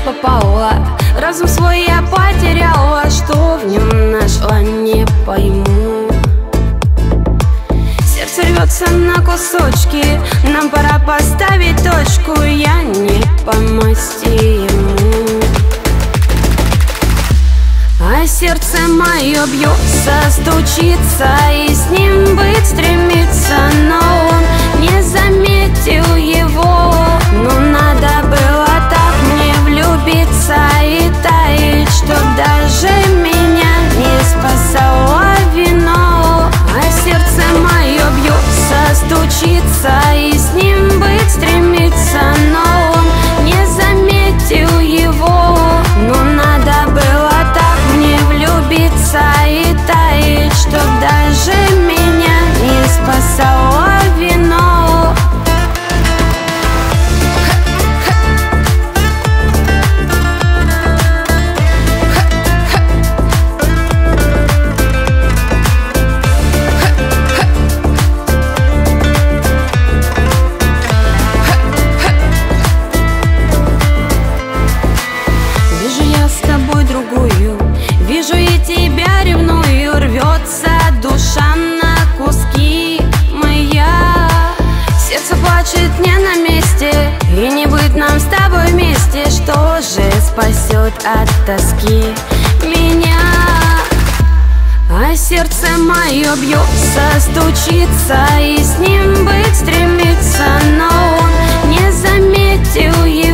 попала. Разум свой я потеряла, что в нем нашла, не пойму. Сердце рвется на кусочки, нам пора поставить точку. Я не по масти ему. А сердце мое бьется, стучится, и с ним быть стремится. Но он не заметил его. Но надо было так мне влюбиться и таять, что даже меня не спасало вино. А сердце мое бьется, стучится, и с ним быть стремится. Но он не заметил его. Но надо было так мне влюбиться и таять, что даже меня не спасало вино. Вижу я с тобой другую, вижу и тебя ревную. Рвется душа на куски моя. Сердце плачет не на месте, и не быть нам с тобой вместе. Что же спасет от тоски меня? А сердце мое бьется, стучится, и с ним быть стремится. Но он не заметил его.